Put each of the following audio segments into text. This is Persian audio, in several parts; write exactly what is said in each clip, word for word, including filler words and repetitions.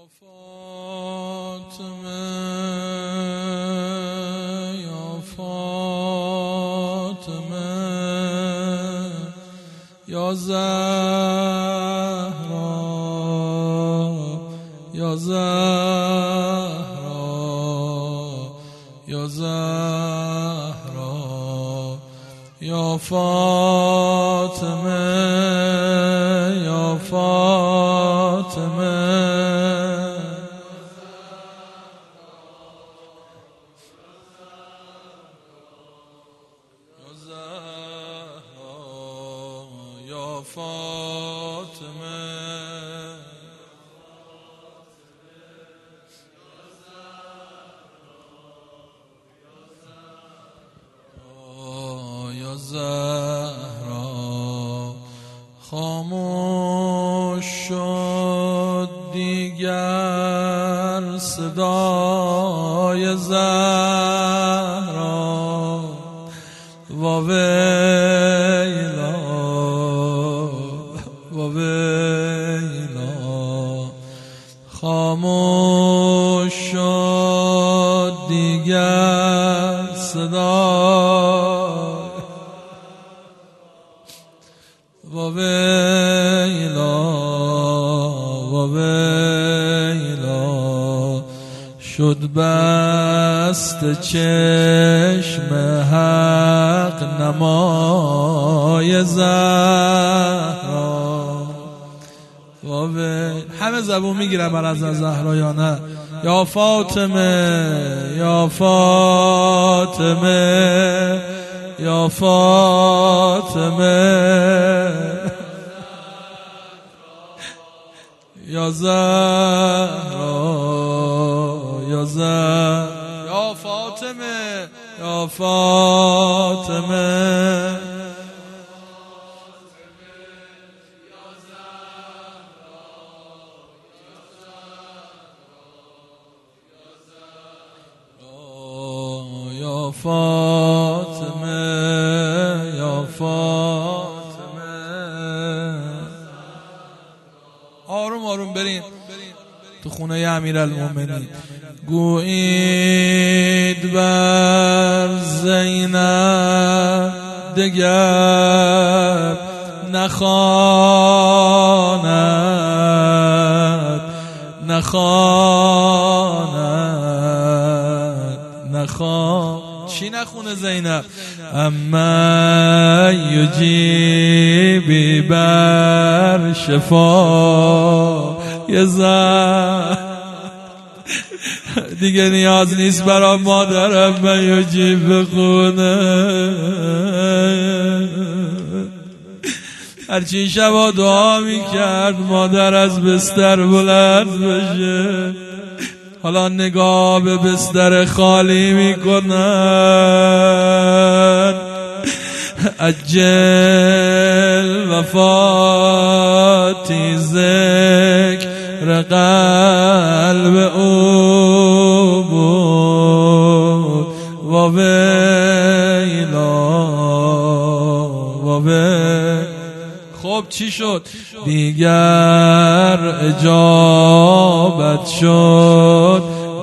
فاطمه یا فاطمه یا زهرا یا زهرا یا زهرا یا فاطمه یا فاطمه یا فاطمه یا زهرا خاموش شد دیگر صدای زهرا واویلا واویلا خاموش شد دیگر صدای واویلا واویلا شد بست چشم حق نمای زهرا واویلا. همه زبون میگیرن بر از زهرا یا نه؟ یا فاطمه یا فاطمه یا فاطمه یا زهرا یا زهرا یا فاطمه یا فاطمه یا فاطمه یا فاطمه. آروم آروم بریم تو خونه امیرالمومنین. گویید بر زینب دگر نخواند نخواند نخواند. چی نخونه زینب؟ اما یجیبی بر شفا یه زن دیگه نیاز نیست برا مادرم من یجیب بخونه. هرچی شبا دعا میکرد مادر از بستر بلند بشه، حالا نگاه به بستر خالی میکنن. اجل وفاتی ذکر قلب او بود واویلا واویلا. خب چی شد؟ دیگر اجابت شد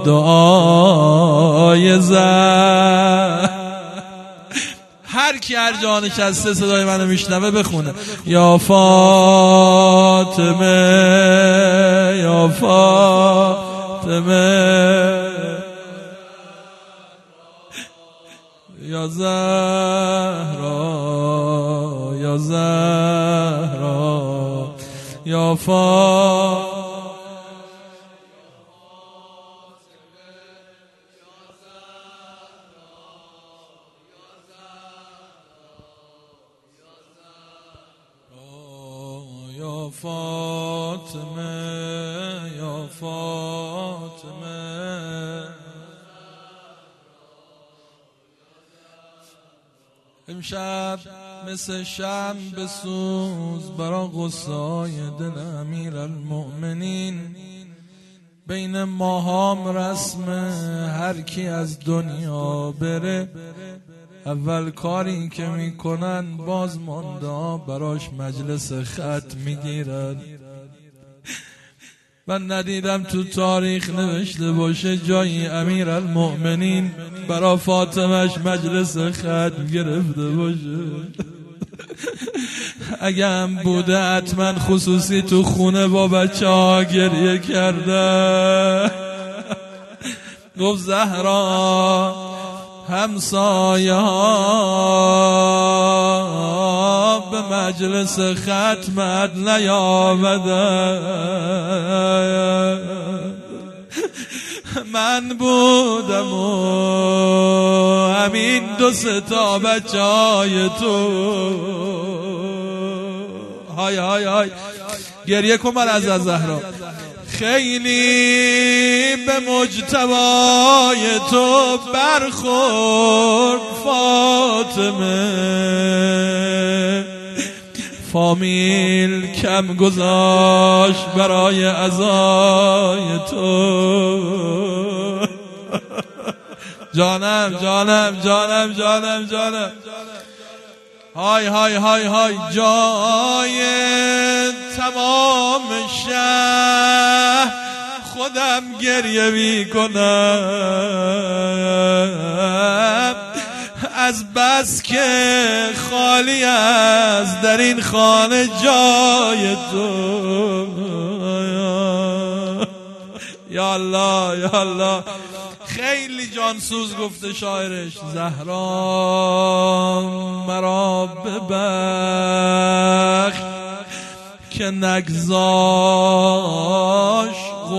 دعای زهرا. هر کی هر جا نشسته صدای منو میشنوه بخونه یا فاطمه یا فاطمه یا زهرا یا زهرا یا فاطمه یا فاطمه یا فاطمه. امشب مثل شمع بسوز برا غصای دل امیرالمؤمنین. بین ماهام رسم هر کی از دنیا بره اول کاری که میکنن باز مانده براش مجلس خط میگیرن. من ندیدم تو تاریخ نوشته باشه جایی امیرالمؤمنین برا فاطمهش مجلس ختم گرفته باشه. اگه هم بوده حتما خصوصی تو خونه با بچه ها گریه کرده. گفت زهرا همسایه ها به مجلس ختمت نیامده، من بودم و همین دو سه تا بچه های تو. های های های گریه کن من از زهرا. خیلی به مجتبای تو برخورد فاطمه، فامیل کم گذاشت برای عزای تو. جانم جانم جانم جانم جانم. های های های های جای تمام شهر خودم گریه می کنم از بس که خالی است در این خانه جای تو. یا الله یا الله. خیلی جانسوز گفته شاعرش. زهرا مرا ببخش که نگذاش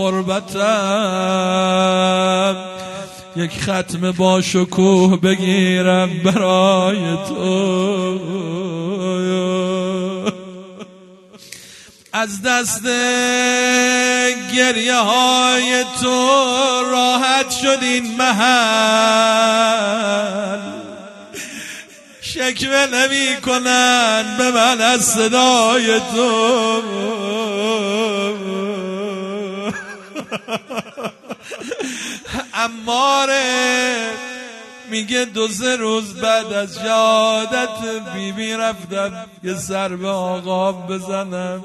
غربتم، یک ختم با شکوه بگیرم برای تو. از دست گریه های تو راحت شد این محل، شکوه نمی کنن به من از صدای تو. عماره میگه دو سه روز بعد از شهادت بیبی رفتم یه سر به آقا بزنم،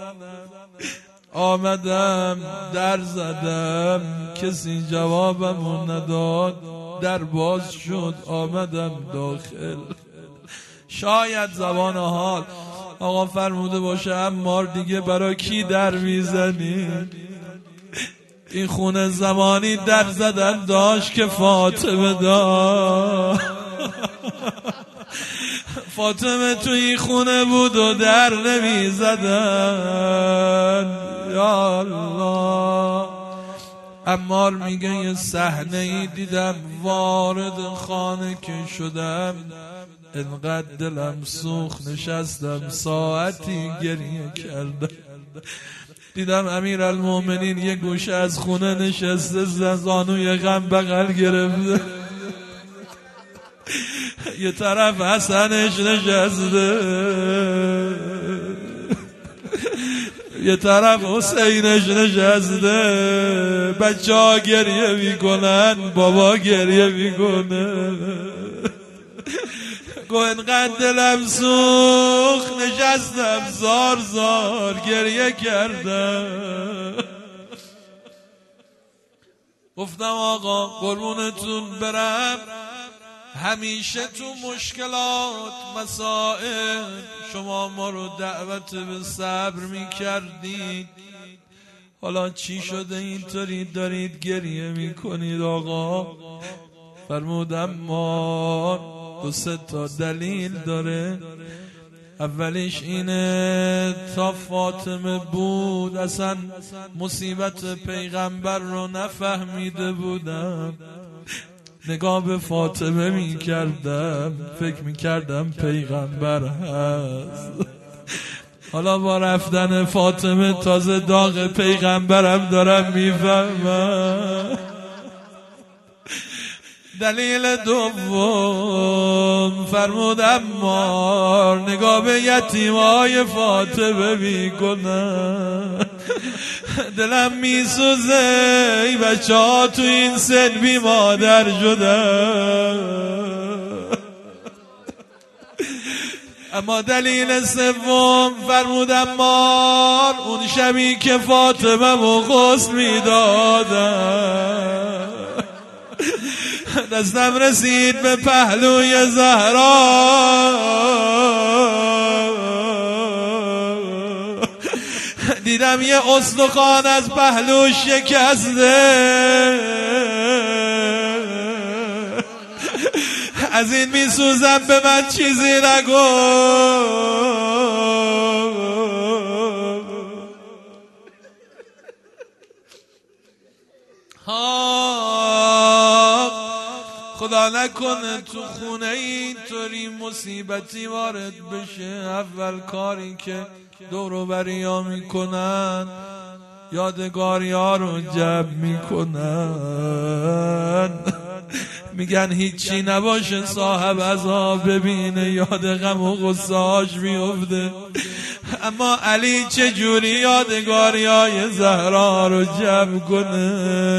آمدم در زدم کسی جوابمو نداد، در باز شد آمدم داخل. شاید زبان حال آقا فرموده باشه عمار دیگه برای کی در میزنی؟ این خونه زمانی در زدن داشت که فاطمه داشت. فاطمه تو این خونه بود و در نمی زدن. یا الله. عمار میگه یه صحنه ای دیدم وارد خانه که شدم انقدر دلم سوخت نشستم ساعتی گریه کردم. دیدم امیرالمؤمنین یه گوشه از خونه نشسته زانوی غم بغل گرفته، یه طرف حسنش نشسته، یه طرف حسینش نشسته. بچه ها گریه میکنن، بابا گریه میکنه. گو انقدر دلم سوخت نشستم زار زار گریه کردم. گفتم آقا قربونتون برم، همیشه تو مشکلات مسائل شما ما رو دعوت به صبر میکردید، حالا چی شده اینطوری دارید گریه میکنید آقا؟ فرمودم ما دو سه تا دلیل داره. اولیش اینه تا فاطمه بود اصلا مصیبت پیغمبر رو نفهمیده بودم، نگاه به فاطمه می کردم فکر می کردم پیغمبر هست. حالا با رفتن فاطمه تازه داغ پیغمبرم دارم می فهمم. دلیل دوم فرمودم مار نگاه به یتیمای فاطمه می کنم، دلم می سوزه ای بچه ها تو این سن بی مادر شدن. اما دلیل سوم فرمودم مار اون شبی که فاطمه و غسل میدادم دستم رسید به پهلوی زهرا، دیدم یه استخوان از پهلوش شکسته. از این میسوزم به من چیزی نگو. خدا نکنه تو خونه اینطوری مصیبتی وارد بشه، اول کاری که دور و بریا میکنن یادگاری ها رو جمع میکنن، میگن هیچی نباشه صاحب عذاب ببینه یاد غم و غصه‌اش میفته. اما علی چجوری یادگاری های زهرا رو جمع کنه،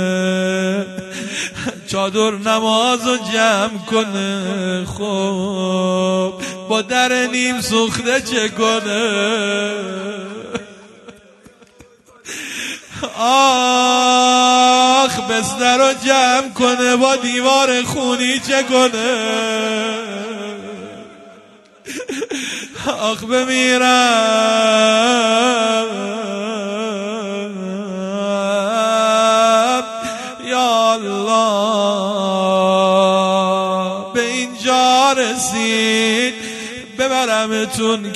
چادر نماز رو جمع کنه، خب با در نیم سوخته چه کنه؟ آخ بستر رو جمع کنه با دیوار خونی چه کنه؟ آخ بمیرم یا الله، به اینجا رسید ببرمتون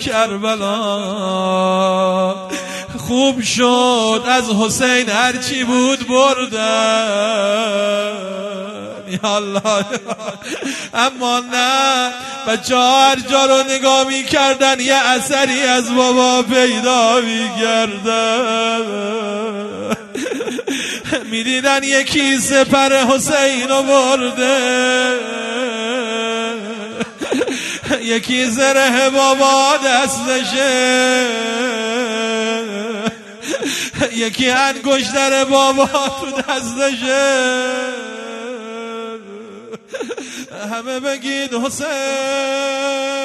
کربلا. خوب شد از حسین هرچی بود بردن یا الله، اما نه بچه ها هر جا رو نگاه می کردن یه اثری از بابا پیدا می کردن. می دیدن یکی سپر حسین رو برده، یکی زره بابا دستشه، یکی انگشتر بابا تو دستشه. همه بگید حسین.